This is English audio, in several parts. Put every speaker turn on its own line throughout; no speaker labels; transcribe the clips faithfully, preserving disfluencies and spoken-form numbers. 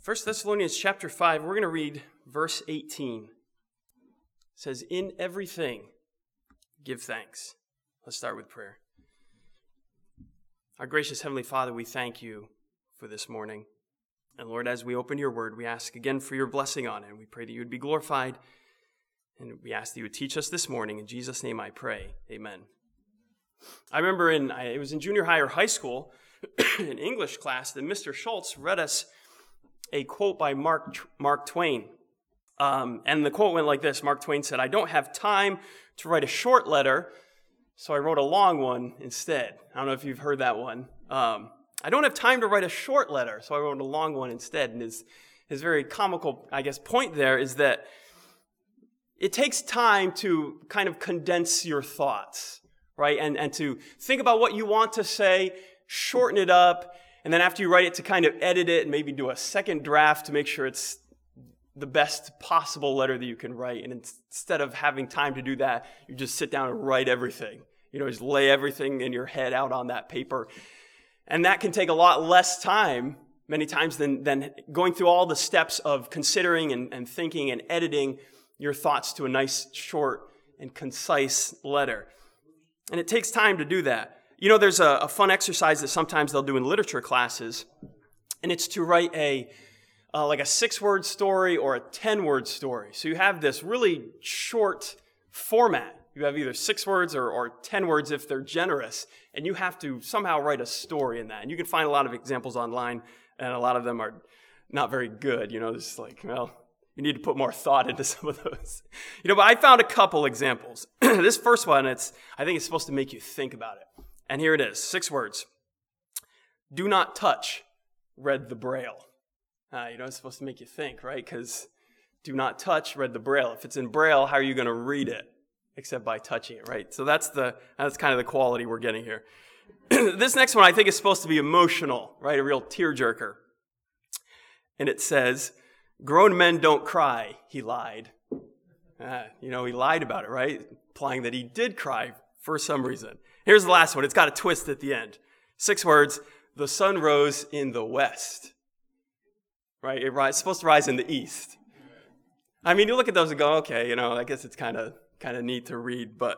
First Thessalonians chapter five, we're going to read verse eighteen. It says, "In everything, give thanks." Let's start with prayer. Our gracious Heavenly Father, we thank you for this morning. And Lord, as we open your word, we ask again for your blessing on it. And we pray that you would be glorified. And we ask that you would teach us this morning. In Jesus' name I pray. Amen. I remember in, it was in junior high or high school, in English class, that Mister Schultz read us a quote by Mark, Mark Twain. Um, and the quote went like this. Mark Twain said, "I don't have time to write a short letter, so I wrote a long one instead." I don't know if you've heard that one. Um, I don't have time to write a short letter, so I wrote a long one instead. And his, his very comical, I guess, point there is that it takes time to kind of condense your thoughts, right? And, and to think about what you want to say, shorten it up, and then after you write it, to kind of edit it and maybe do a second draft to make sure it's the best possible letter that you can write. And instead of having time to do that, you just sit down and write everything. You know, just lay everything in your head out on that paper. And that can take a lot less time, many times, than, than going through all the steps of considering and, and thinking and editing your thoughts to a nice, short, and concise letter. And it takes time to do that. You know, there's a, a fun exercise that sometimes they'll do in literature classes, and it's to write a uh, like a six-word story or a ten-word story. So you have this really short format. You have either six words or, or ten words if they're generous, and you have to somehow write a story in that. And you can find a lot of examples online, and a lot of them are not very good. You know, it's like, well, you need to put more thought into some of those. You know, but I found a couple examples. This first one, it's I think it's supposed to make you think about it. And here it is, six words. "Do not touch," read the Braille. Uh, you know, it's supposed to make you think, right? Because "do not touch," read the Braille. If it's in Braille, how are you going to read it? Except by touching it, right? So that's the that's kind of the quality we're getting here. This next one I think is supposed to be emotional, right? A real tearjerker. And it says, "Grown men don't cry," he lied. Uh, you know, he lied about it, right? Implying that he did cry for some reason. Here's the last one. It's got a twist at the end. Six words. "The sun rose in the west." Right? It rise, it's supposed to rise in the east. I mean, you look at those and go, okay, you know, I guess it's kind of kind of neat to read. But,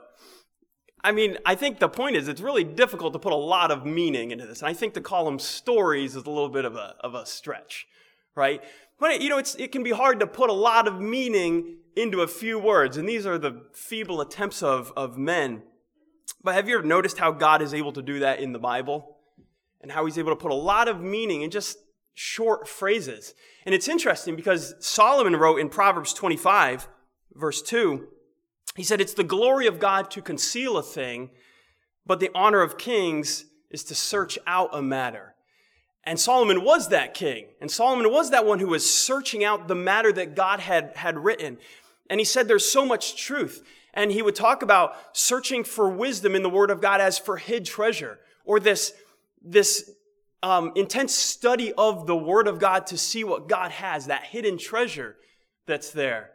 I mean, I think the point is it's really difficult to put a lot of meaning into this. And I think to call them stories is a little bit of a of a stretch, right? But, you know, it's it can be hard to put a lot of meaning into a few words. And these are the feeble attempts of, of men. But have you ever noticed how God is able to do that in the Bible? And how he's able to put a lot of meaning in just short phrases. And it's interesting because Solomon wrote in Proverbs twenty-five, verse two, he said, "It's the glory of God to conceal a thing, but the honor of kings is to search out a matter." And Solomon was that king. And Solomon was that one who was searching out the matter that God had, had written. And he said there's so much truth. And he would talk about searching for wisdom in the Word of God as for hid treasure, or this, this um, intense study of the Word of God to see what God has, that hidden treasure that's there.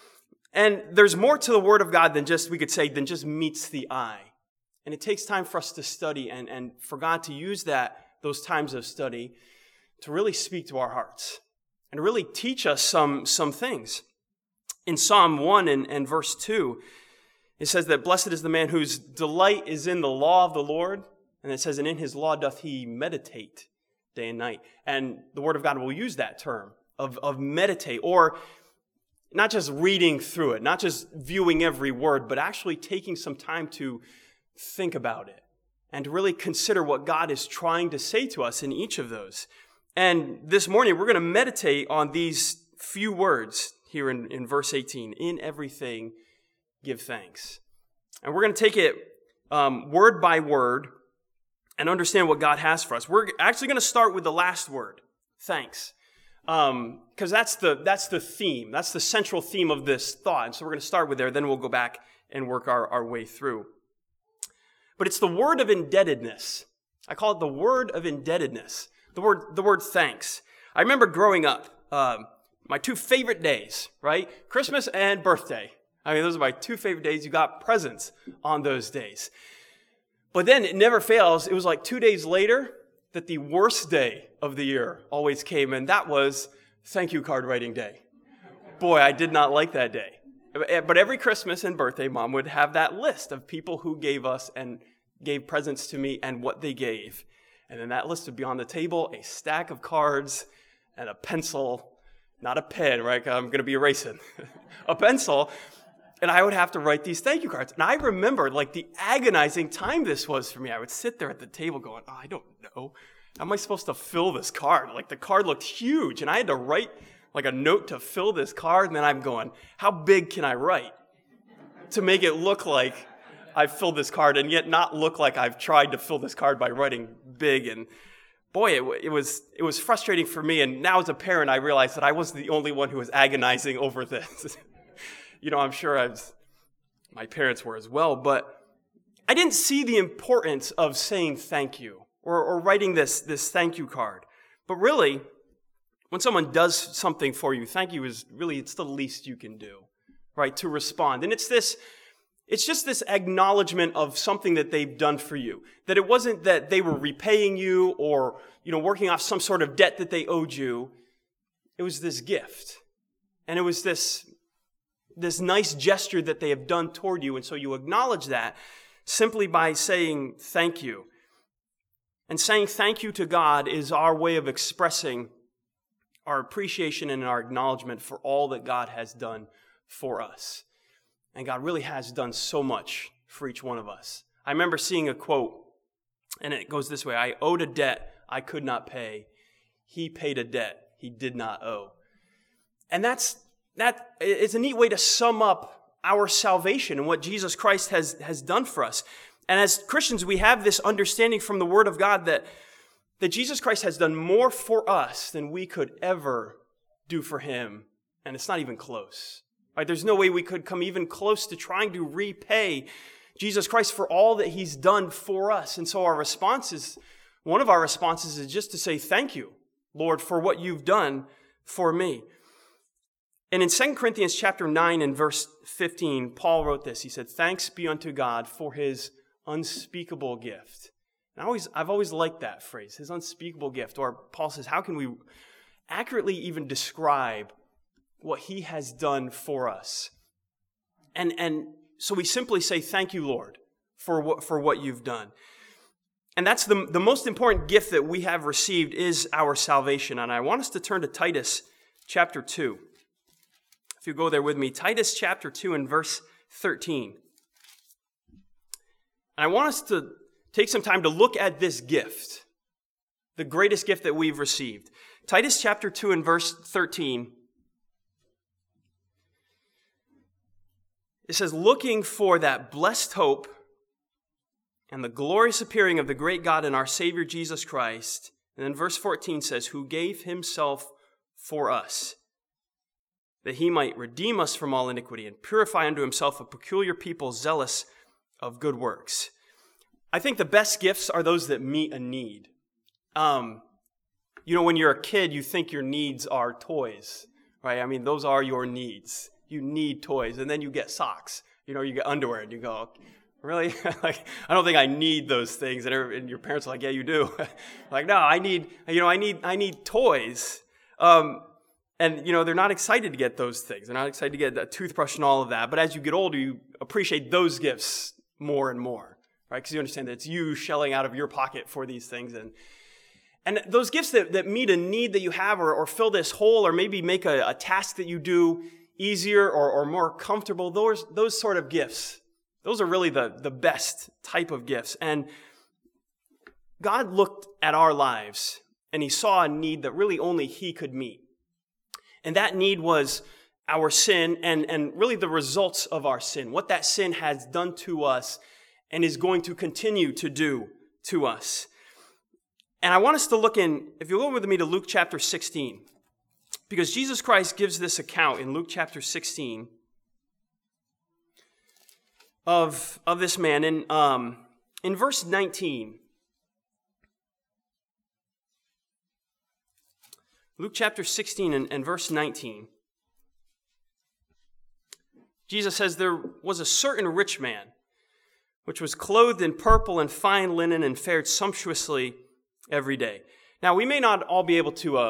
And there's more to the Word of God than just, we could say, than just meets the eye. And it takes time for us to study and, and for God to use that, those times of study, to really speak to our hearts and really teach us some, some things. In Psalm one and, and verse two, it says that blessed is the man whose delight is in the law of the Lord. And it says, and in his law doth he meditate day and night. And the Word of God will use that term of, of meditate, or not just reading through it, not just viewing every word, but actually taking some time to think about it and to really consider what God is trying to say to us in each of those. And this morning, we're going to meditate on these few words here in, in verse eighteen. In everything, give thanks. And we're going to take it um, word by word and understand what God has for us. We're actually going to start with the last word, thanks. Um, because that's the that's the theme. That's the central theme of this thought. And so we're going to start with there, then we'll go back and work our, our way through. But it's the word of indebtedness. I call it the word of indebtedness. The word the word thanks. I remember growing up, um, my two favorite days, right? Christmas and birthday. I mean, those are my two favorite days. You got presents on those days. But then it never fails. It was like two days later that the worst day of the year always came, and that was thank you card writing day. Boy, I did not like that day. But every Christmas and birthday, Mom would have that list of people who gave us and gave presents to me and what they gave. And then that list would be on the table, a stack of cards and a pencil, not a pen, right? I'm going to be erasing. A pencil. And I would have to write these thank you cards. And I remember like the agonizing time this was for me. I would sit there at the table going, oh, I don't know. How am I supposed to fill this card? Like the card looked huge and I had to write like a note to fill this card. And then I'm going, how big can I write to make it look like I've filled this card and yet not look like I've tried to fill this card by writing big? And boy, it, it was it was frustrating for me. And now as a parent, I realized that I wasn't the only one who was agonizing over this. You know, I'm sure I was, my parents were as well, but I didn't see the importance of saying thank you or, or writing this, this thank you card. But really, when someone does something for you, thank you is really, it's the least you can do, right, to respond. And it's this, it's just this acknowledgement of something that they've done for you. That it wasn't that they were repaying you or, you know, working off some sort of debt that they owed you. It was this gift. And it was this this nice gesture that they have done toward you. And so you acknowledge that simply by saying thank you. And saying thank you to God is our way of expressing our appreciation and our acknowledgement for all that God has done for us. And God really has done so much for each one of us. I remember seeing a quote, and it goes this way: I owed a debt I could not pay. He paid a debt he did not owe. And that's That is a neat way to sum up our salvation and what Jesus Christ has, has done for us. And as Christians, we have this understanding from the Word of God that, that Jesus Christ has done more for us than we could ever do for him. And it's not even close. Right? There's no way we could come even close to trying to repay Jesus Christ for all that he's done for us. And so our response is, one of our responses is just to say, thank you, Lord, for what you've done for me. And in Second Corinthians chapter nine and verse fifteen, Paul wrote this. He said, thanks be unto God for his unspeakable gift. And I always, I've always liked that phrase, his unspeakable gift. Or Paul says, how can we accurately even describe what he has done for us? And, and so we simply say, thank you, Lord, for what, for what you've done. And that's the, the most important gift that we have received is our salvation. And I want us to turn to Titus chapter two. If you go there with me, Titus chapter two and verse thirteen. And I want us to take some time to look at this gift, the greatest gift that we've received. Titus chapter two and verse thirteen. It says, looking for that blessed hope and the glorious appearing of the great God and our Savior Jesus Christ. And then verse fourteen says, who gave himself for us, that he might redeem us from all iniquity and purify unto himself a peculiar people zealous of good works. I think the best gifts are those that meet a need. Um, you know, when you're a kid, you think your needs are toys, right? I mean, those are your needs. You need toys, and then you get socks. You know, you get underwear, and you go, really? Like, I don't think I need those things. And, and your parents are like, yeah, you do. Like, no, I need, you know, I need, I need toys. Um, And, you know, they're not excited to get those things. They're not excited to get a toothbrush and all of that. But as you get older, you appreciate those gifts more and more, right? Because you understand that it's you shelling out of your pocket for these things. And and those gifts that, that meet a need that you have or, or fill this hole or maybe make a, a task that you do easier or, or more comfortable, those, those sort of gifts, those are really the, the best type of gifts. And God looked at our lives and he saw a need that really only he could meet. And that need was our sin and, and really the results of our sin, what that sin has done to us and is going to continue to do to us. And I want us to look in, if you go with me to Luke chapter sixteen, because Jesus Christ gives this account in Luke chapter sixteen of, of this man. And um, in verse nineteen, Luke chapter sixteen and, and verse nineteen. Jesus says, there was a certain rich man, which was clothed in purple and fine linen and fared sumptuously every day. Now, we may not all be able to um,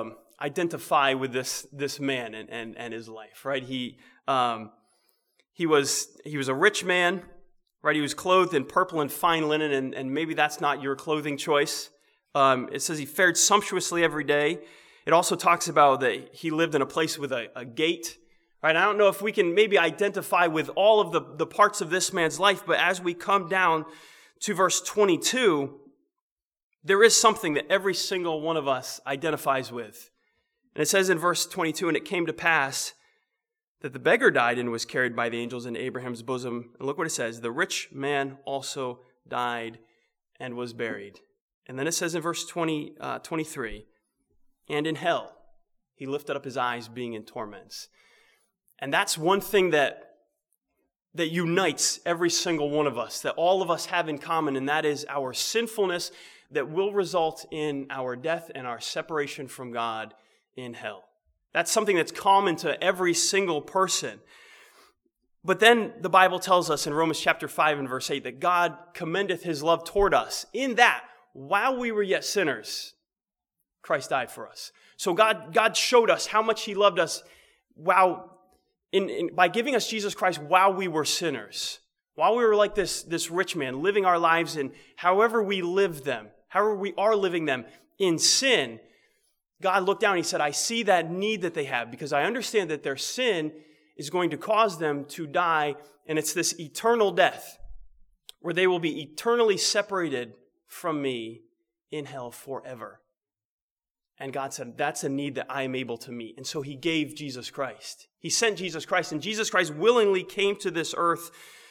identify with this, this man and, and, and his life, right? He, um, he was, he was a rich man, right? He was clothed in purple and fine linen, and, and maybe that's not your clothing choice. Um, it says he fared sumptuously every day. It also talks about that he lived in a place with a, a gate, right? I don't know if we can maybe identify with all of the, the parts of this man's life, but as we come down to verse twenty-two, there is something that every single one of us identifies with. And it says in verse twenty-two, and it came to pass that the beggar died and was carried by the angels in Abraham's bosom. And look what it says, the rich man also died and was buried. And then it says in verse twenty, uh, twenty-three, and in hell he lifted up his eyes being in torments. And that's one thing that, that unites every single one of us, that all of us have in common, and that is our sinfulness that will result in our death and our separation from God in hell. That's something that's common to every single person. But then the Bible tells us in Romans chapter five and verse eight that God commendeth his love toward us in that while we were yet sinners, Christ died for us. So God, God showed us how much he loved us while in, in, by giving us Jesus Christ while we were sinners. While we were like this, this rich man, living our lives in however we lived them, however we are living them in sin, God looked down and he said, I see that need that they have because I understand that their sin is going to cause them to die, and it's this eternal death where they will be eternally separated from me in hell forever. And God said, that's a need that I am able to meet. And so he gave Jesus Christ. He sent Jesus Christ, and Jesus Christ willingly came to this earth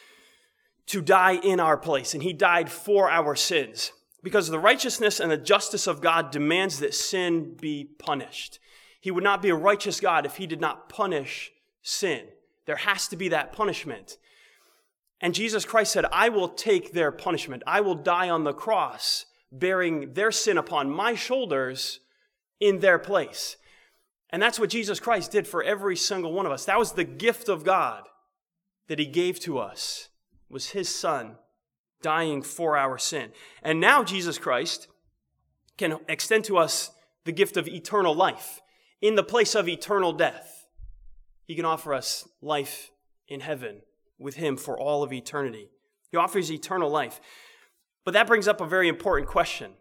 to die in our place, and he died for our sins. Because the righteousness and the justice of God demands that sin be punished. He would not be a righteous God if he did not punish sin. There has to be that punishment. And Jesus Christ said, I will take their punishment. I will die on the cross, bearing their sin upon my shoulders in their place. And that's what Jesus Christ did for every single one of us. That was the gift of God that he gave to us, was his Son dying for our sin. And now Jesus Christ can extend to us the gift of eternal life. In the place of eternal death, he can offer us life in heaven with him for all of eternity. He offers eternal life. But that brings up a very important question.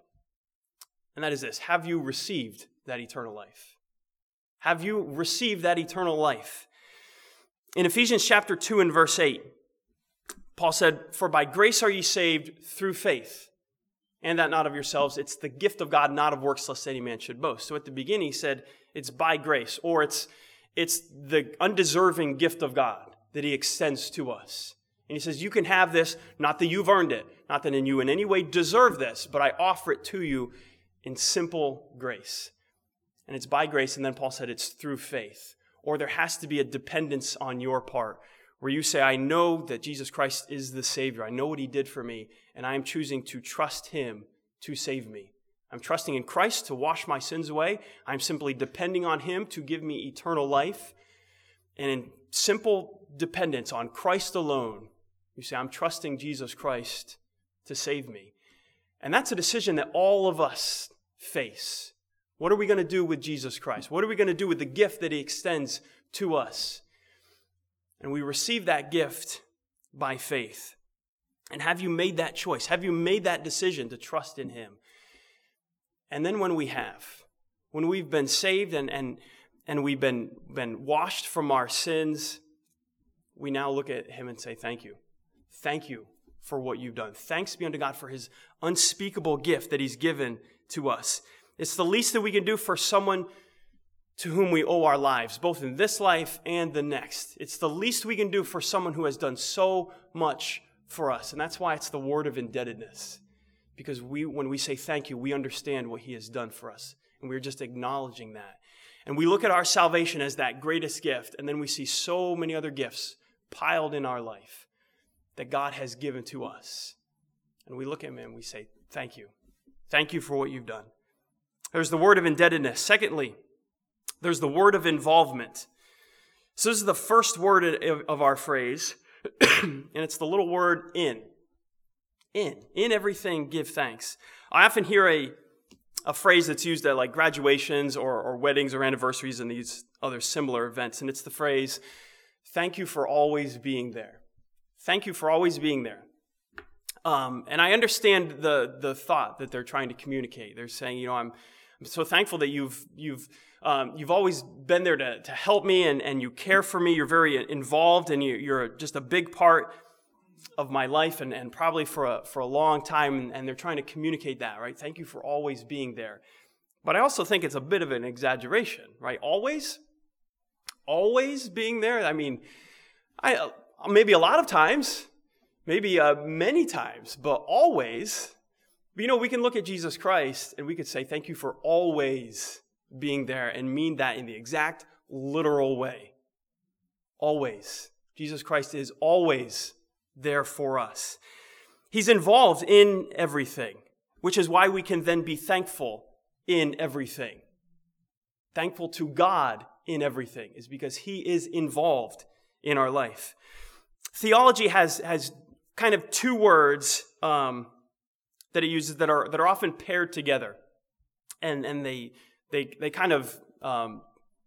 And that is this: have you received that eternal life? Have you received that eternal life? In Ephesians chapter two and verse eight, Paul said, for by grace are ye saved through faith, and that not of yourselves. It's the gift of God, not of works, lest any man should boast. So at the beginning he said, it's by grace, or it's, it's the undeserving gift of God that he extends to us. And he says, you can have this, not that you've earned it, not that you in any way deserve this, but I offer it to you in simple grace. And it's by grace, and then Paul said it's through faith. Or there has to be a dependence on your part, where you say, I know that Jesus Christ is the Savior. I know what he did for me, and I am choosing to trust him to save me. I'm trusting in Christ to wash my sins away. I'm simply depending on him to give me eternal life. And in simple dependence on Christ alone, you say, I'm trusting Jesus Christ to save me. And that's a decision that all of us face. What are we going to do with Jesus Christ? What are we going to do with the gift that he extends to us? And we receive that gift by faith. And have you made that choice? Have you made that decision to trust in him? And then when we have, when we've been saved and, and, and we've been, been washed from our sins, we now look at him and say, thank you. Thank you for what you've done. Thanks be unto God for his unspeakable gift that he's given to us. It's the least that we can do for someone to whom we owe our lives, both in this life and the next. It's the least we can do for someone who has done so much for us. And that's why it's the word of indebtedness. Because we, when we say thank you, we understand what he has done for us. And we're just acknowledging that. And we look at our salvation as that greatest gift, and then we see so many other gifts piled in our life that God has given to us. And we look at him and we say, thank you. Thank you for what you've done. There's the word of indebtedness. Secondly, there's the word of involvement. So this is the first word of our phrase, and it's the little word in. In. In everything, give thanks. I often hear a, a phrase that's used at like graduations or, or weddings or anniversaries and these other similar events. And it's the phrase, thank you for always being there. Thank you for always being there. Um, and I understand the the thought that they're trying to communicate. They're saying, you know, I'm, I'm so thankful that you've you've um, you've always been there to, to help me and, and you care for me. You're very involved and you, you're just a big part of my life and, and probably for a, for a long time. And, and they're trying to communicate that, right? Thank you for always being there. But I also think it's a bit of an exaggeration, right? Always? Always being there? I mean, I maybe a lot of times, maybe uh, many times, but always. You know, we can look at Jesus Christ and we could say, thank you for always being there and mean that in the exact literal way. Always. Jesus Christ is always there for us. He's involved in everything, which is why we can then be thankful in everything. Thankful to God in everything is because he is involved in our life. Theology has, has kind of two words um, that it uses that are that are often paired together, and and they they they kind of um,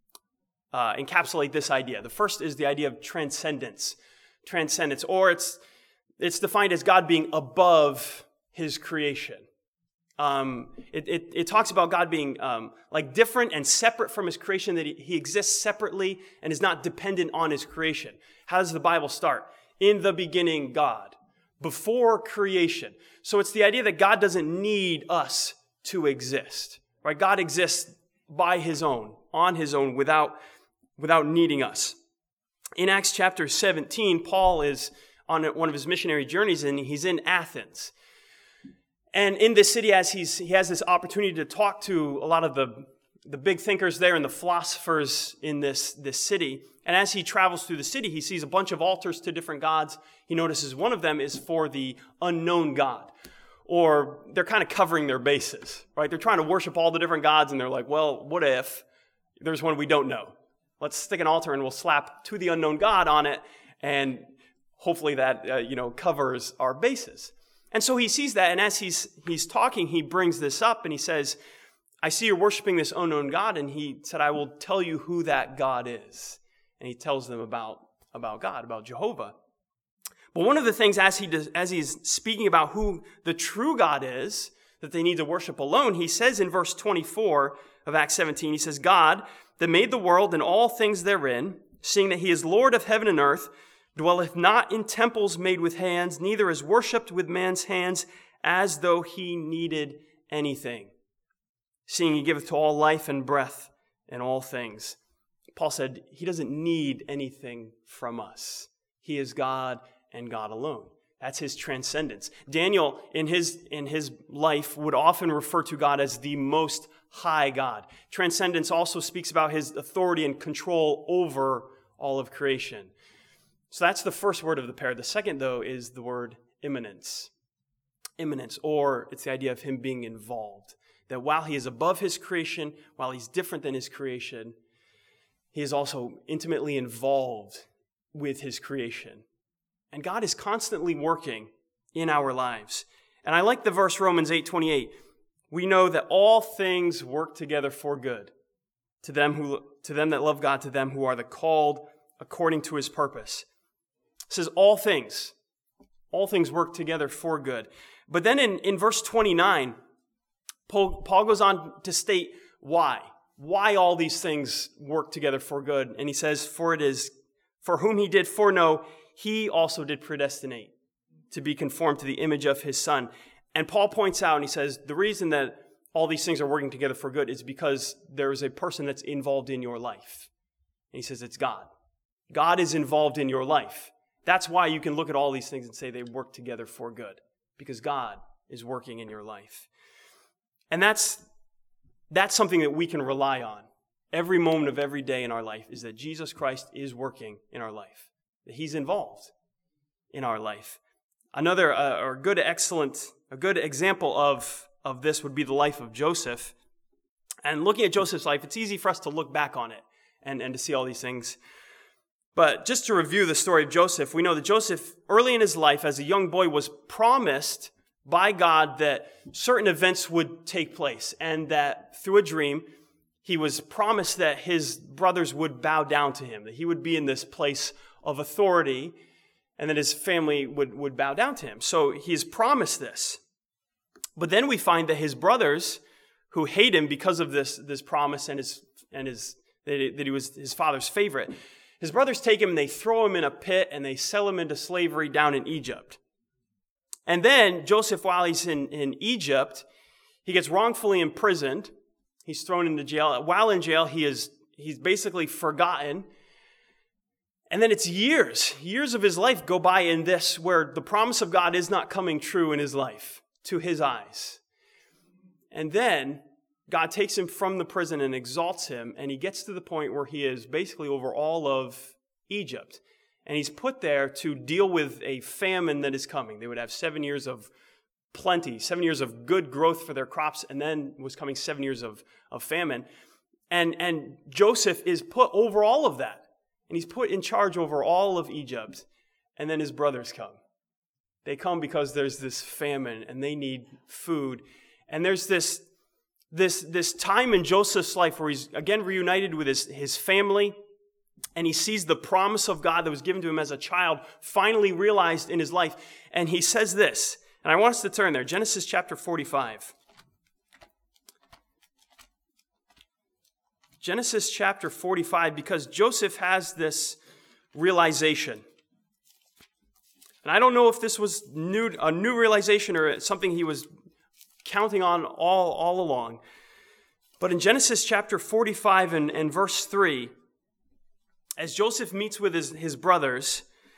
uh, encapsulate this idea. The first is the idea of transcendence, transcendence, or it's it's defined as God being above his creation. Um, it, it it talks about God being um, like different and separate from his creation, that he, he exists separately and is not dependent on his creation. How does the Bible start? In the beginning, God. Before creation. So it's the idea that God doesn't need us to exist, right? God exists by his own, on his own, without, without needing us. In Acts chapter seventeen, Paul is on one of his missionary journeys and he's in Athens. And in this city, as he's, he has this opportunity to talk to a lot of the, the big thinkers there and the philosophers in this, this city. And as he travels through the city, he sees a bunch of altars to different gods. He notices one of them is for the unknown God. Or they're kind of covering their bases, right? They're trying to worship all the different gods, and they're like, well, what if there's one we don't know? Let's stick an altar and we'll slap to the unknown God on it, and hopefully that, uh, you know, covers our bases. And so he sees that, and as he's he's talking, he brings this up, and he says, I see you're worshiping this unknown God, and he said, I will tell you who that God is. And he tells them about, about God, about Jehovah. But one of the things as he does, as he's speaking about who the true God is, that they need to worship alone, he says in verse twenty-four of Acts seventeen, he says, God that made the world and all things therein, seeing that he is Lord of heaven and earth, dwelleth not in temples made with hands, neither is worshipped with man's hands, as though he needed anything. Seeing he giveth to all life and breath and all things. Paul said he doesn't need anything from us. He is God and God alone. That's his transcendence. Daniel, in his, in his life, would often refer to God as the Most High God. Transcendence also speaks about his authority and control over all of creation. So that's the first word of the pair. The second, though, is the word immanence. Immanence, or it's the idea of him being involved. That while he is above his creation, while he's different than his creation, he is also intimately involved with his creation. And God is constantly working in our lives. And I like the verse Romans eight twenty-eight. We know that all things work together for good to them who to them that love God, to them who are the called according to his purpose. It says all things. All things work together for good. But then in, in verse twenty-nine, Paul, Paul goes on to state why. Why all these things work together for good. And he says, for it is, for whom he did foreknow, he also did predestinate to be conformed to the image of his Son. And Paul points out, and he says, the reason that all these things are working together for good is because there is a person that's involved in your life. And he says, it's God. God is involved in your life. That's why you can look at all these things and say they work together for good, because God is working in your life. And that's That's something that we can rely on every moment of every day in our life, is that Jesus Christ is working in our life, that he's involved in our life. Another uh, or good, excellent, a good example of, of this would be the life of Joseph. And looking at Joseph's life, it's easy for us to look back on it and, and to see all these things. But just to review the story of Joseph, we know that Joseph, early in his life as a young boy, was promised by God that certain events would take place, and that through a dream, he was promised that his brothers would bow down to him, that he would be in this place of authority, and that his family would, would bow down to him. So he's promised this. But then we find that his brothers, who hate him because of this, this promise and his and his that he, that he was his father's favorite, his brothers take him and they throw him in a pit and they sell him into slavery down in Egypt. And then Joseph, while he's in, in Egypt, he gets wrongfully imprisoned. He's thrown into jail. While in jail, he is he's basically forgotten. And then it's years, years of his life go by in this where the promise of God is not coming true in his life to his eyes. And then God takes him from the prison and exalts him, and he gets to the point where he is basically over all of Egypt. And he's put there to deal with a famine that is coming. They would have seven years of plenty, seven years of good growth for their crops, and then was coming seven years of, of famine. And, and Joseph is put over all of that. And he's put in charge over all of Egypt. And then his brothers come. They come because there's this famine, and they need food. And there's this, this, this time in Joseph's life where he's again reunited with his, his family. And he sees the promise of God that was given to him as a child finally realized in his life. And he says this, and I want us to turn there, Genesis chapter forty-five. Genesis chapter forty-five, because Joseph has this realization. And I don't know if this was new, a new realization or something he was counting on all, all along. But in Genesis chapter forty-five and, and verse three, as Joseph meets with his, his brothers,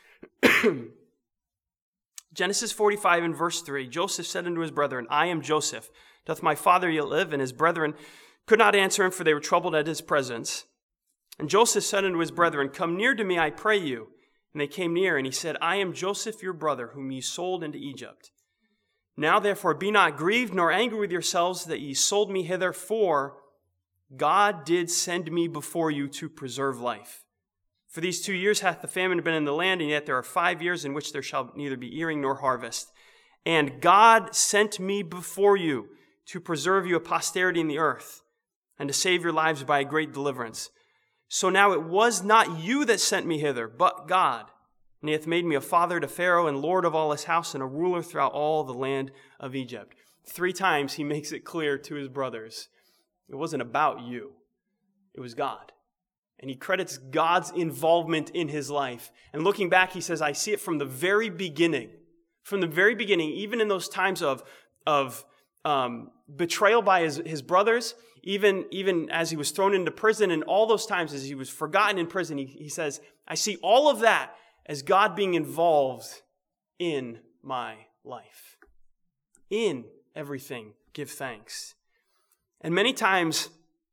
Genesis forty-five and verse three, Joseph said unto his brethren, I am Joseph. Doth my father yet live? And his brethren could not answer him, for they were troubled at his presence. And Joseph said unto his brethren, Come near to me, I pray you. And they came near, and he said, I am Joseph your brother, whom ye sold into Egypt. Now therefore be not grieved, nor angry with yourselves that ye sold me hither, for God did send me before you to preserve life. For these two years hath the famine been in the land, and yet there are five years in which there shall neither be earing nor harvest. And God sent me before you to preserve you a posterity in the earth, and to save your lives by a great deliverance. So now it was not you that sent me hither, but God. And he hath made me a father to Pharaoh, and lord of all his house, and a ruler throughout all the land of Egypt. Three times he makes it clear to his brothers, it wasn't about you. It was God. And he credits God's involvement in his life. And looking back, he says, I see it from the very beginning. From the very beginning, even in those times of, of um, betrayal by his, his brothers, even, even as he was thrown into prison, and all those times as he was forgotten in prison, he, he says, I see all of that as God being involved in my life. In everything, give thanks. And many times,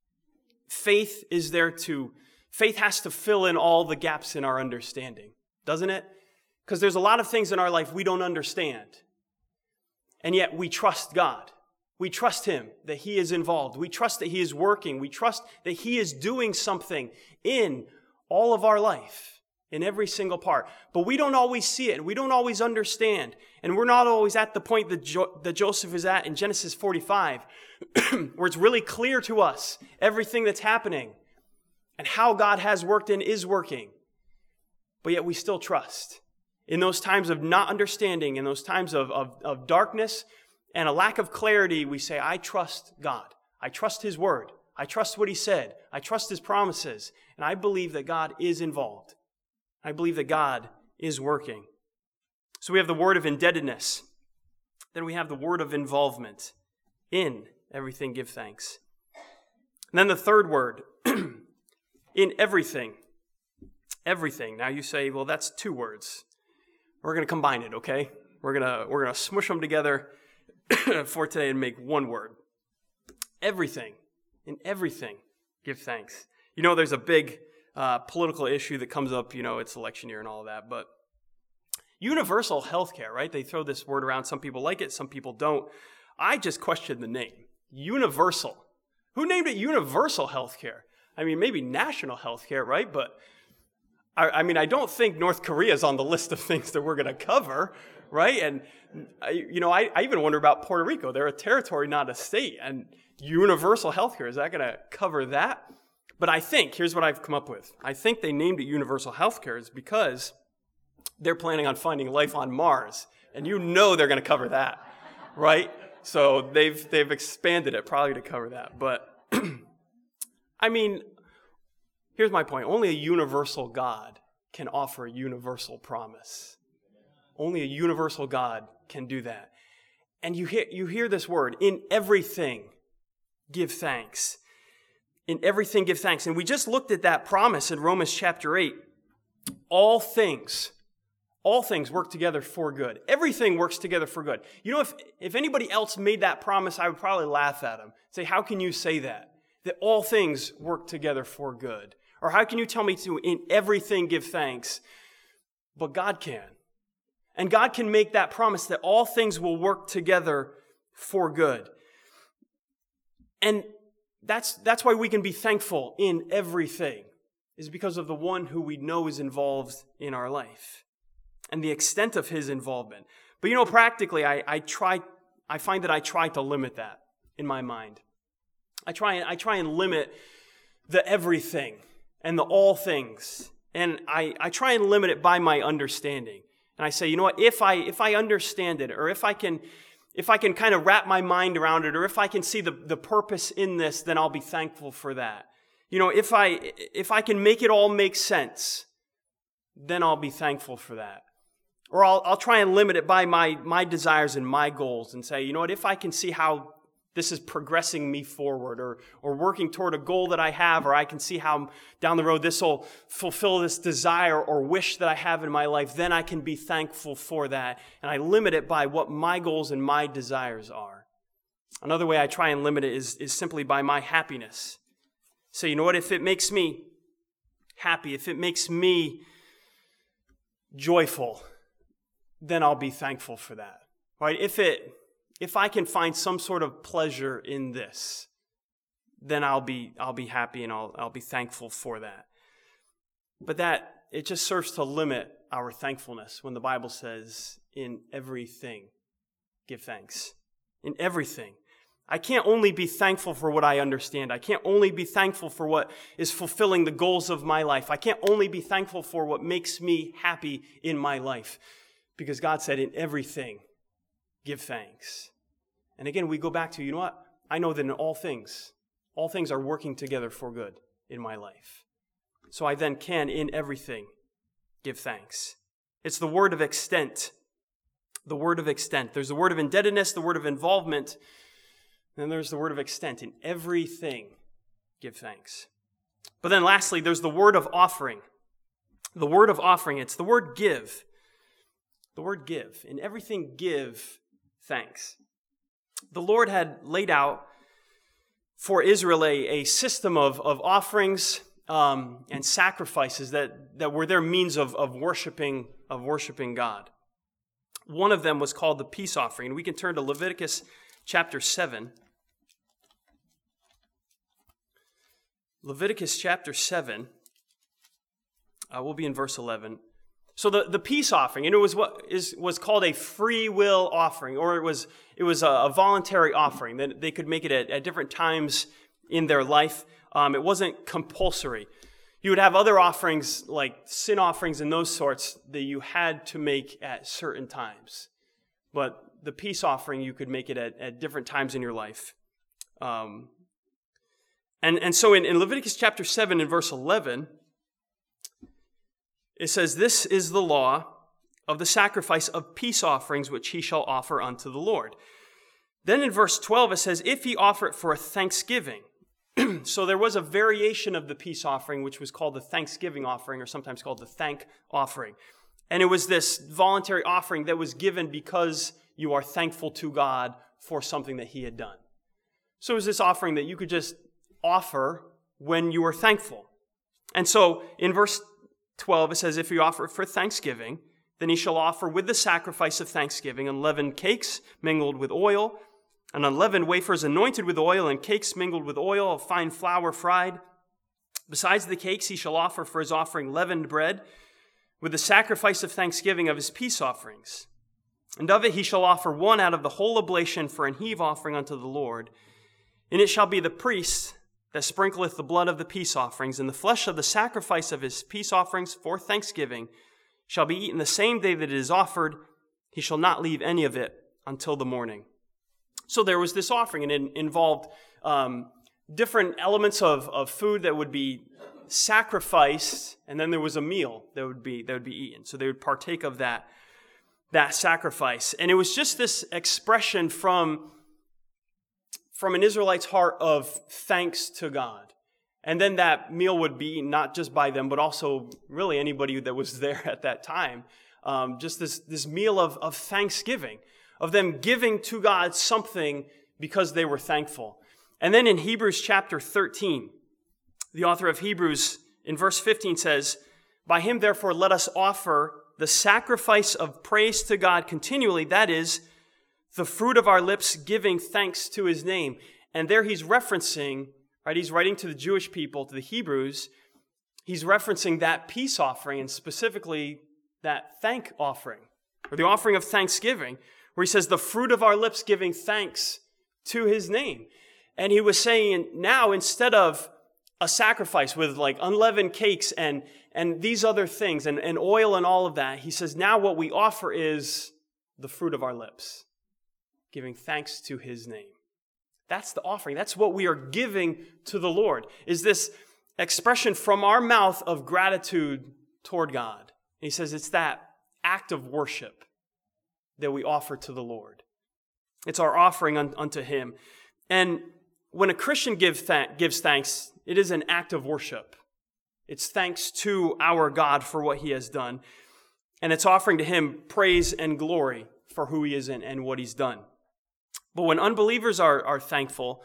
faith is there to Faith has to fill in all the gaps in our understanding, doesn't it? Because there's a lot of things in our life we don't understand. And yet we trust God. We trust Him that He is involved. We trust that He is working. We trust that He is doing something in all of our life, in every single part. But we don't always see it. We don't always understand. And we're not always at the point that, jo- that Joseph is at in Genesis forty-five, where it's really clear to us everything that's happening and how God has worked and is working. But yet we still trust. In those times of not understanding, in those times of, of, of darkness and a lack of clarity, we say, I trust God. I trust His word. I trust what He said. I trust His promises. And I believe that God is involved. I believe that God is working. So we have the word of indebtedness. Then we have the word of involvement. In everything, give thanks. And then the third word, in everything. Everything. Now you say, well, that's two words. We're going to combine it, okay? We're going to we're going to smush them together for today and make one word. Everything. In everything, give thanks. You know, there's a big uh, political issue that comes up, you know, it's election year and all of that, but universal health care, right? They throw this word around. Some people like it, some people don't. I just question the name. Universal. Who named it universal health care? I mean, maybe national health care, right? But, I, I mean, I don't think North Korea is on the list of things that we're going to cover, right? And, I, you know, I, I even wonder about Puerto Rico. They're a territory, not a state. And universal health care, is that going to cover that? But I think, here's what I've come up with. I think they named it universal health care is because they're planning on finding life on Mars. And you know they're going to cover that, right? So they've they've expanded it probably to cover that. But, I mean, here's my point. Only a universal God can offer a universal promise. Only a universal God can do that. And you hear, you hear this word, in everything, give thanks. In everything, give thanks. And we just looked at that promise in Romans chapter eight. All things, all things work together for good. Everything works together for good. You know, if, if anybody else made that promise, I would probably laugh at them. Say, how can you say that? That all things work together for good. Or how can you tell me to, in everything, give thanks? But God can. And God can make that promise that all things will work together for good. And that's, that's why we can be thankful in everything, is because of the one who we know is involved in our life and the extent of his involvement. But you know, practically, I, I try, I find that I try to limit that in my mind. I try and I try and limit the everything and the all things. And I, I try and limit it by my understanding. And I say, you know what, if I if I understand it, or if I can if I can kind of wrap my mind around it, or if I can see the, the purpose in this, then I'll be thankful for that. You know, if I if I can make it all make sense, then I'll be thankful for that. Or I'll I'll try and limit it by my my desires and my goals and say, you know what, if I can see how this is progressing me forward, or or working toward a goal that I have, or I can see how down the road this will fulfill this desire or wish that I have in my life, then I can be thankful for that. And I limit it by what my goals and my desires are. Another way I try and limit it is, is simply by my happiness. So you know what, if it makes me happy, if it makes me joyful, then I'll be thankful for that. Right? If it If I can find some sort of pleasure in this, then I'll be I'll be happy and I'll I'll be thankful for that. But that it just serves to limit our thankfulness when the Bible says, in everything, give thanks. In everything. I can't only be thankful for what I understand. I can't only be thankful for what is fulfilling the goals of my life. I can't only be thankful for what makes me happy in my life. Because God said, in everything, give thanks. And again, we go back to, you know what? I know that in all things, all things are working together for good in my life. So I then can, in everything, give thanks. It's the word of extent. The word of extent. There's the word of indebtedness, the word of involvement. Then there's the word of extent. In everything, give thanks. But then lastly, there's the word of offering. The word of offering. It's the word give. The word give. In everything, give thanks. The Lord had laid out for Israel a, a system of, of offerings um, and sacrifices that, that were their means of, of worshiping of worshiping God. One of them was called the peace offering. And we can turn to Leviticus chapter seven. Leviticus chapter seven. Uh, we'll be in verse eleven. So the, the peace offering, and it was what is was called a free will offering, or it was it was a, a voluntary offering. That they could make it at, at different times in their life. Um, it wasn't compulsory. You would have other offerings like sin offerings and those sorts that you had to make at certain times. But the peace offering, you could make it at, at different times in your life. Um, and, and so in, in Leviticus chapter seven and verse eleven, it says, "This is the law of the sacrifice of peace offerings which he shall offer unto the Lord." Then in verse twelve it says, "If he offer it for a thanksgiving." So there was a variation of the peace offering, which was called the thanksgiving offering, or sometimes called the thank offering. And it was this voluntary offering that was given because you are thankful to God for something that he had done. So it was this offering that you could just offer when you were thankful. And so in verse twelve, it says, "If you offer it for thanksgiving, then he shall offer with the sacrifice of thanksgiving unleavened cakes mingled with oil, and unleavened wafers anointed with oil, and cakes mingled with oil of fine flour fried. Besides the cakes, he shall offer for his offering leavened bread with the sacrifice of thanksgiving of his peace offerings. And of it he shall offer one out of the whole oblation for an heave offering unto the Lord. And it shall be the priest that sprinkleth the blood of the peace offerings, and the flesh of the sacrifice of his peace offerings for thanksgiving shall be eaten the same day that it is offered. He shall not leave any of it until the morning. So there was this offering, and it involved um, different elements of, of food that would be sacrificed, and then there was a meal that would be that would be eaten. So they would partake of that, that sacrifice. And it was just this expression from from an Israelite's heart of thanks to God. And then that meal would be eaten not just by them, but also really anybody that was there at that time. Um, just this, this meal of, of thanksgiving, of them giving to God something because they were thankful. And then in Hebrews chapter thirteen, the author of Hebrews in verse fifteen says, "By him therefore let us offer the sacrifice of praise to God continually, that is, the fruit of our lips giving thanks to his name." And there he's referencing, right, he's writing to the Jewish people, to the Hebrews, he's referencing that peace offering, and specifically that thank offering, or the offering of thanksgiving, where he says, the fruit of our lips giving thanks to his name. And he was saying, now instead of a sacrifice with like unleavened cakes and, and these other things, and, and oil and all of that, he says, now what we offer is the fruit of our lips, giving thanks to his name. That's the offering. That's what we are giving to the Lord, is this expression from our mouth of gratitude toward God. And he says it's that act of worship that we offer to the Lord. It's our offering un- unto him. And when a Christian give th- gives thanks, it is an act of worship. It's thanks to our God for what he has done. And it's offering to him praise and glory for who he is and, and what he's done. But when unbelievers are, are thankful,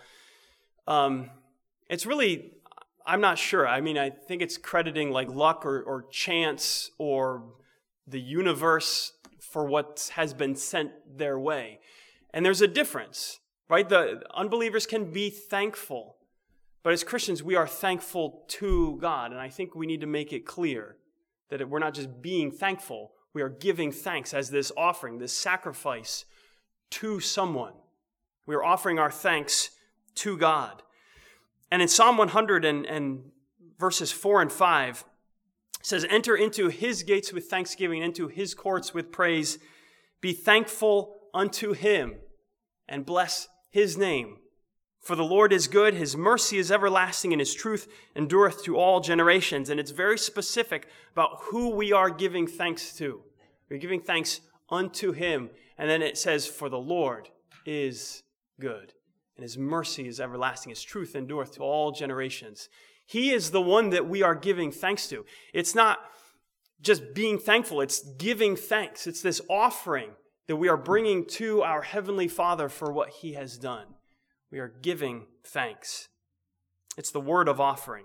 um, it's really, I'm not sure. I mean, I think it's crediting like luck or, or chance or the universe for what has been sent their way. And there's a difference, right? The unbelievers can be thankful. But as Christians, we are thankful to God. And I think we need to make it clear that we're not just being thankful. We are giving thanks as this offering, this sacrifice to someone. We are offering our thanks to God. And in Psalm one hundred and, and verses four and five, it says, "Enter into his gates with thanksgiving, into his courts with praise. Be thankful unto him and bless his name. For the Lord is good, his mercy is everlasting, and his truth endureth to all generations." And it's very specific about who we are giving thanks to. We're giving thanks unto him. And then it says, for the Lord is good, and his mercy is everlasting. His truth endureth to all generations. He is the one that we are giving thanks to. It's not just being thankful. It's giving thanks. It's this offering that we are bringing to our Heavenly Father for what he has done. We are giving thanks. It's the word of offering.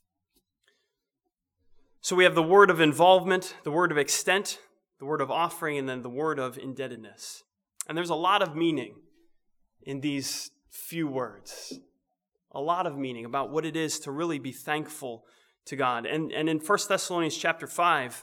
So we have the word of involvement, the word of extent, the word of offering, and then the word of indebtedness. And there's a lot of meaning in these few words. A lot of meaning about what it is to really be thankful to God. And, and in First Thessalonians chapter five,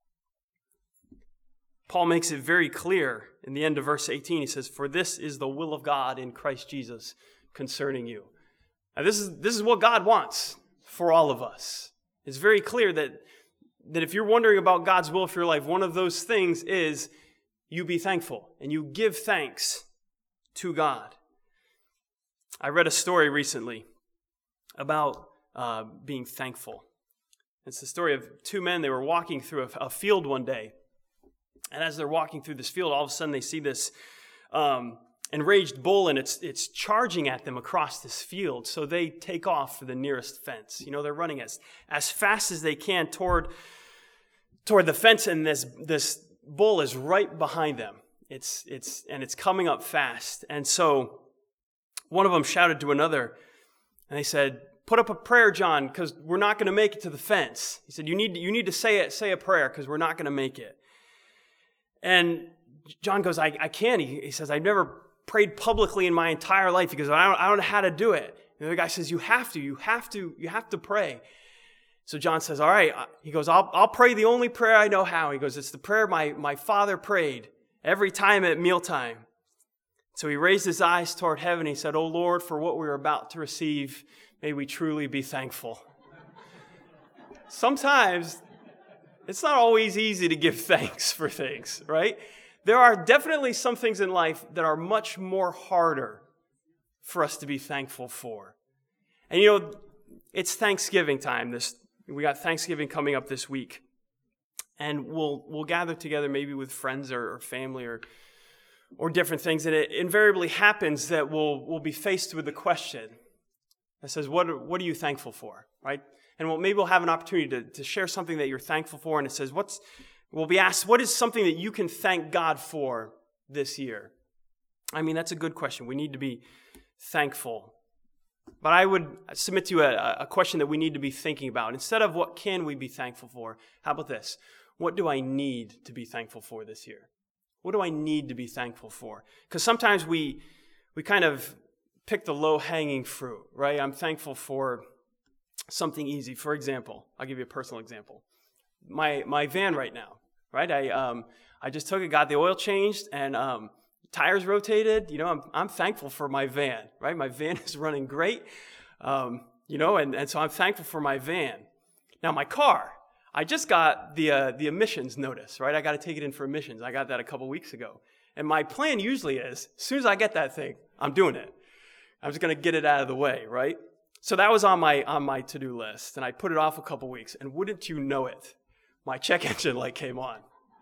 Paul makes it very clear in the end of verse eighteen. He says, "For this is the will of God in Christ Jesus concerning you." Now this is, this is what God wants for all of us. It's very clear that, that if you're wondering about God's will for your life, one of those things is you be thankful and you give thanks to God. I read a story recently about uh, being thankful. It's the story of two men. They were walking through a, a field one day. And as they're walking through this field, all of a sudden they see this um, enraged bull, and it's it's charging at them across this field. So they take off for the nearest fence. You know, they're running as, as fast as they can toward, toward the fence, and this this bull is right behind them. It's it's and it's coming up fast. And so one of them shouted to another, and they said, "Put up a prayer, John, because we're not going to make it to the fence." He said, "You need you need to say it, say a prayer, because we're not going to make it." And John goes, I, I can't. He, he says, "I've never prayed publicly in my entire life." He goes, I don't, I don't know how to do it. And the other guy says, you have to, you have to, you have to pray. So John says, all right. He goes, I'll, I'll pray the only prayer I know how. He goes, it's the prayer my, my father prayed. every time at mealtime. So he raised his eyes toward heaven. He said, "O Lord, for what we are about to receive, may we truly be thankful." Sometimes it's not always easy to give thanks for things, right? There are definitely some things in life that are much more harder for us to be thankful for. And you know, it's Thanksgiving time. This we got Thanksgiving coming up this week. And we'll we'll gather together maybe with friends or, or family or or different things. And it invariably happens that we'll we'll be faced with the question that says, what, what are you thankful for? Right? And we'll, maybe we'll have an opportunity to, to share something that you're thankful for. And it says, what's we'll be asked, what is something that you can thank God for this year? I mean, that's a good question. We need to be thankful. But I would submit to you a, a question that we need to be thinking about. Instead of what can we be thankful for, how about this? What do I need to be thankful for this year? What do I need to be thankful for? Because sometimes we we kind of pick the low-hanging fruit, right? I'm thankful for something easy. For example, I'll give you a personal example. My my van right now, right? I um I just took it, got the oil changed, and um, tires rotated. You know, I'm I'm thankful for my van, right? My van is running great, um, you know, and, and so I'm thankful for my van. Now my car, I just got the uh, the emissions notice, right? I got to take it in for emissions. I got that a couple weeks ago, and my plan usually is, as soon as I get that thing, I'm doing it. I'm just going to get it out of the way, right? So that was on my on my to-do list, and I put it off a couple weeks, and wouldn't you know it, my check engine light came on.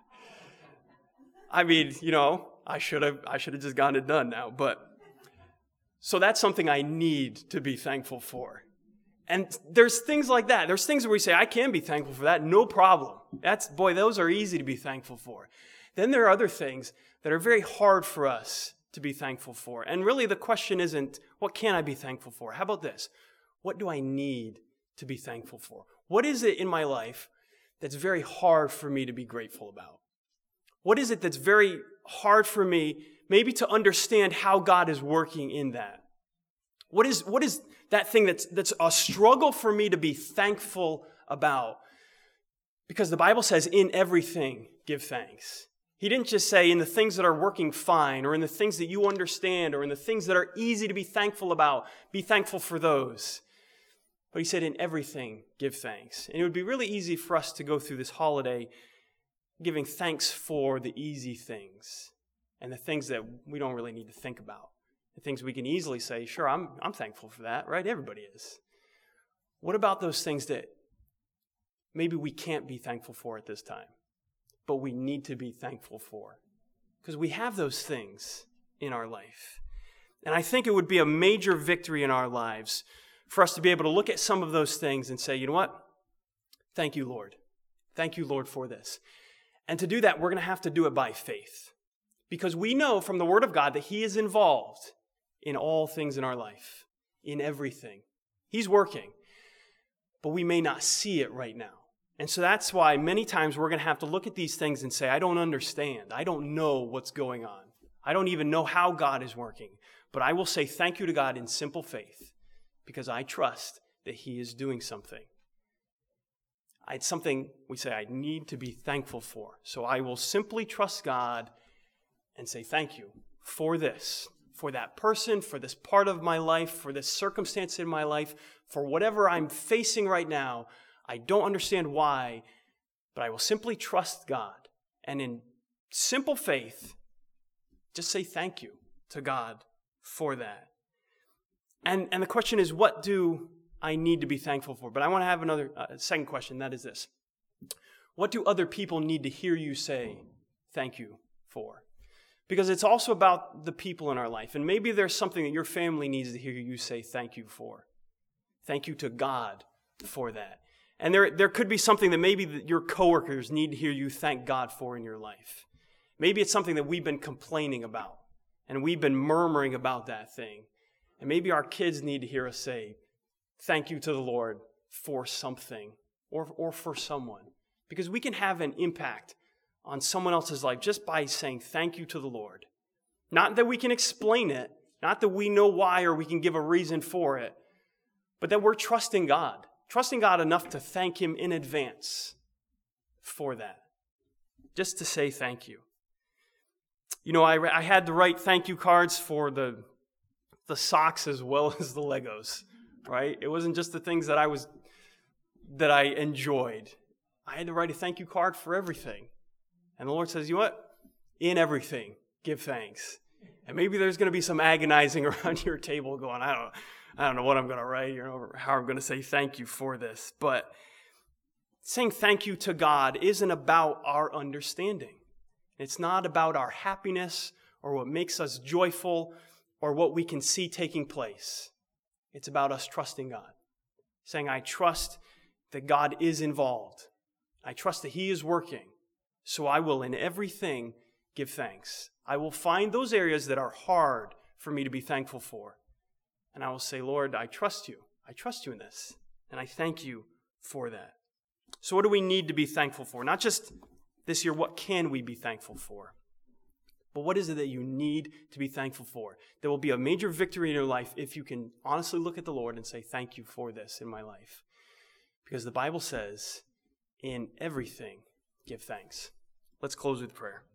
I mean, you know, I should have I should have just gotten it done now, but so that's something I need to be thankful for. And there's things like that. There's things where we say, I can be thankful for that, no problem. That's boy, those are easy to be thankful for. Then there are other things that are very hard for us to be thankful for. And really the question isn't, what can I be thankful for? How about this? What do I need to be thankful for? What is it in my life that's very hard for me to be grateful about? What is it that's very hard for me maybe to understand how God is working in that? What is what is that thing that's that's a struggle for me to be thankful about? Because the Bible says, in everything, give thanks. He didn't just say in the things that are working fine, or in the things that you understand, or in the things that are easy to be thankful about, be thankful for those. But he said, in everything, give thanks. And it would be really easy for us to go through this holiday giving thanks for the easy things and the things that we don't really need to think about. The things we can easily say, sure, I'm I'm thankful for that, right? Everybody is. What about those things that maybe we can't be thankful for at this time, but we need to be thankful for? Because we have those things in our life. And I think it would be a major victory in our lives for us to be able to look at some of those things and say, you know what? Thank you, Lord. Thank you, Lord, for this. And to do that, we're going to have to do it by faith. Because we know from the Word of God that He is involved in all things in our life, in everything. He's working, but we may not see it right now. And so that's why many times we're going to have to look at these things and say, I don't understand. I don't know what's going on. I don't even know how God is working. But I will say thank you to God in simple faith because I trust that He is doing something. It's something we say I need to be thankful for. So I will simply trust God and say thank you for this, for that person, for this part of my life, for this circumstance in my life, for whatever I'm facing right now. I don't understand why, but I will simply trust God. And in simple faith, just say thank you to God for that. And, and the question is, what do I need to be thankful for? But I want to have another uh, second question. That is this. What do other people need to hear you say thank you for? Because it's also about the people in our life. And maybe there's something that your family needs to hear you say thank you for. Thank you to God for that. And there, there could be something that maybe that your coworkers need to hear you thank God for in your life. Maybe it's something that we've been complaining about. And we've been murmuring about that thing. And maybe our kids need to hear us say, thank you to the Lord for something or, or for someone. Because we can have an impact on someone else's life just by saying thank you to the Lord. Not that we can explain it, not that we know why or we can give a reason for it, but that we're trusting God. Trusting God enough to thank Him in advance for that. Just to say thank you. You know, I, I had to write thank you cards for the the socks as well as the Legos, right? It wasn't just the things that I was that I enjoyed. I had to write a thank you card for everything. And the Lord says, you know what? In everything, give thanks. And maybe there's going to be some agonizing around your table going, I don't, I don't know what I'm going to write, you know, or how I'm going to say thank you for this. But saying thank you to God isn't about our understanding. It's not about our happiness or what makes us joyful or what we can see taking place. It's about us trusting God. Saying, I trust that God is involved. I trust that He is working. So I will in everything give thanks. I will find those areas that are hard for me to be thankful for. And I will say, Lord, I trust you. I trust you in this. And I thank you for that. So what do we need to be thankful for? Not just this year, what can we be thankful for? But what is it that you need to be thankful for? There will be a major victory in your life if you can honestly look at the Lord and say, thank you for this in my life. Because the Bible says, in everything, give thanks. Let's close with prayer.